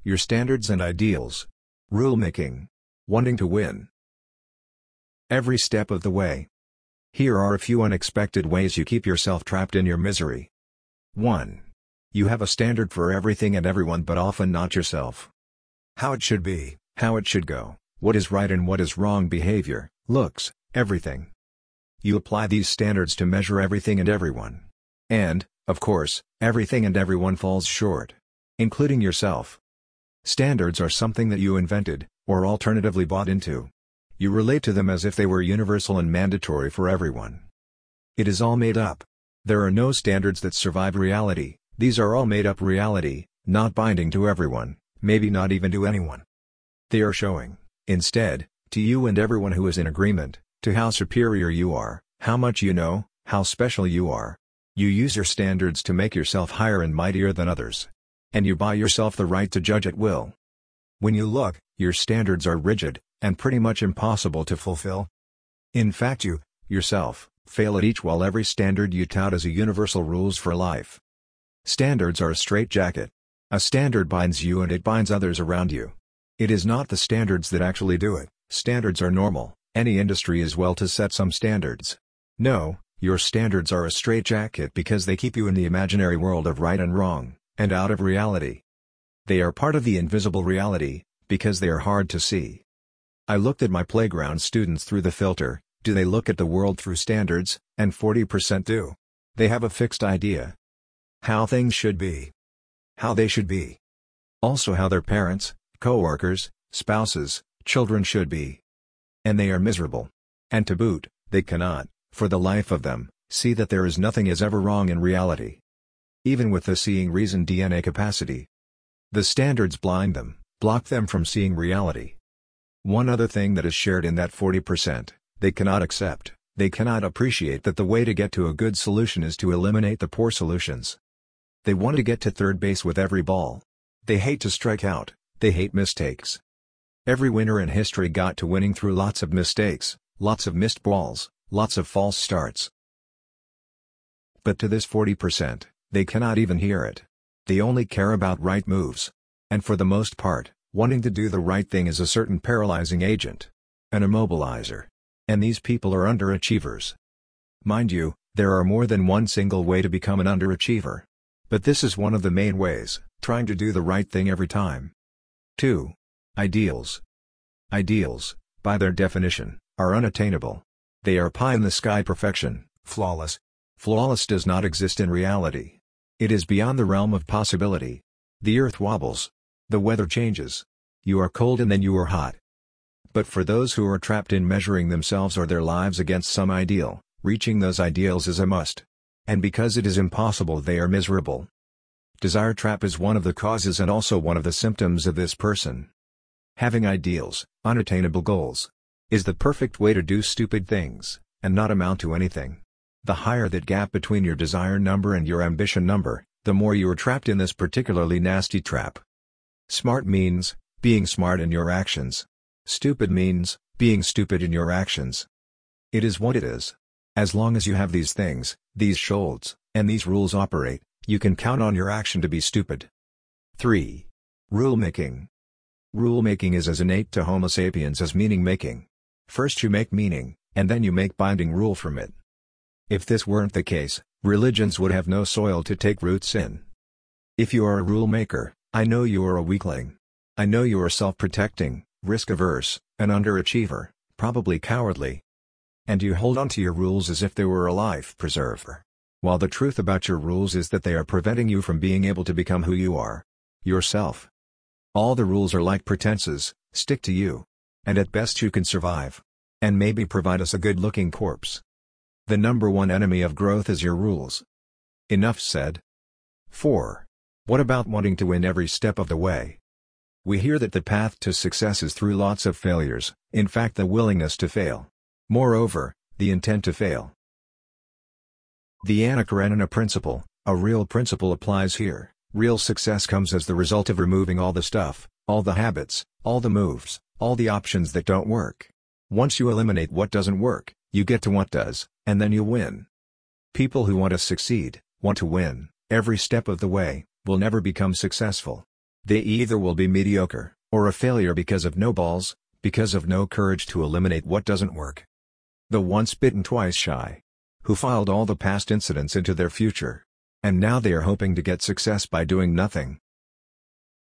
your standards and ideals. Rulemaking. Wanting to win. Every step of the way. Here are a few unexpected ways you keep yourself trapped in your misery. 1. You have a standard for everything and everyone, but often not yourself. How it should be, how it should go, what is right and what is wrong behavior, looks, everything. You apply these standards to measure everything and everyone. And, of course, everything and everyone falls short. Including yourself. Standards are something that you invented, or alternatively bought into. You relate to them as if they were universal and mandatory for everyone. It is all made up. There are no standards that survive reality, these are all made up reality, not binding to everyone, maybe not even to anyone. They are showing, instead, to you and everyone who is in agreement, to how superior you are, how much you know, how special you are. You use your standards to make yourself higher and mightier than others. And you buy yourself the right to judge at will. When you look, your standards are rigid, and pretty much impossible to fulfill. In fact you, yourself, fail at each while every standard you tout as a universal rules for life. Standards are a straitjacket. A standard binds you and it binds others around you. It is not the standards that actually do it, standards are normal, any industry is well to set some standards. No, your standards are a straitjacket because they keep you in the imaginary world of right and wrong, and out of reality. They are part of the invisible reality, because they are hard to see. I looked at my playground students through the filter, do they look at the world through standards, and 40% do. They have a fixed idea. How things should be. How they should be. Also how their parents, co-workers, spouses, children should be. And they are miserable. And to boot, they cannot, for the life of them, see that there is nothing is ever wrong in reality. Even with the seeing reason DNA capacity. The standards blind them, block them from seeing reality. One other thing that is shared in that 40%, they cannot accept, they cannot appreciate that the way to get to a good solution is to eliminate the poor solutions. They want to get to third base with every ball. They hate to strike out, they hate mistakes. Every winner in history got to winning through lots of mistakes, lots of missed balls, lots of false starts. But to this 40%, they cannot even hear it. They only care about right moves. And for the most part, wanting to do the right thing is a certain paralyzing agent. An immobilizer. And these people are underachievers. Mind you, there are more than one single way to become an underachiever. But this is one of the main ways, trying to do the right thing every time. 2. Ideals. Ideals, by their definition, are unattainable. They are pie-in-the-sky perfection, flawless. Flawless does not exist in reality. It is beyond the realm of possibility. The earth wobbles. The weather changes. You are cold and then you are hot. But for those who are trapped in measuring themselves or their lives against some ideal, reaching those ideals is a must. And because it is impossible, they are miserable. Desire trap is one of the causes and also one of the symptoms of this person. Having ideals, unattainable goals, is the perfect way to do stupid things, and not amount to anything. The higher that gap between your desire number and your ambition number, the more you are trapped in this particularly nasty trap. Smart means, being smart in your actions. Stupid means, being stupid in your actions. It is what it is. As long as you have these things, these shoals, and these rules operate, you can count on your action to be stupid. 3. Rule-making. Rule-making is as innate to Homo sapiens as meaning-making. First you make meaning, and then you make binding rule from it. If this weren't the case, religions would have no soil to take roots in. If you are a rule-maker, I know you are a weakling. I know you are self-protecting, risk-averse, an underachiever, probably cowardly. And you hold on to your rules as if they were a life preserver. While the truth about your rules is that they are preventing you from being able to become who you are. Yourself. All the rules are like pretenses, stick to you. And at best you can survive. And maybe provide us a good-looking corpse. The number one enemy of growth is your rules. Enough said. 4. What about wanting to win every step of the way? We hear that the path to success is through lots of failures, in fact the willingness to fail. Moreover, the intent to fail. The Anna Karenina principle, a real principle applies here. Real success comes as the result of removing all the stuff, all the habits, all the moves, all the options that don't work. Once you eliminate what doesn't work, you get to what does, and then you win. People who want to succeed, want to win, every step of the way, will never become successful. They either will be mediocre, or a failure because of no balls, because of no courage to eliminate what doesn't work. The once bitten twice shy, who filed all the past incidents into their future. And now they are hoping to get success by doing nothing.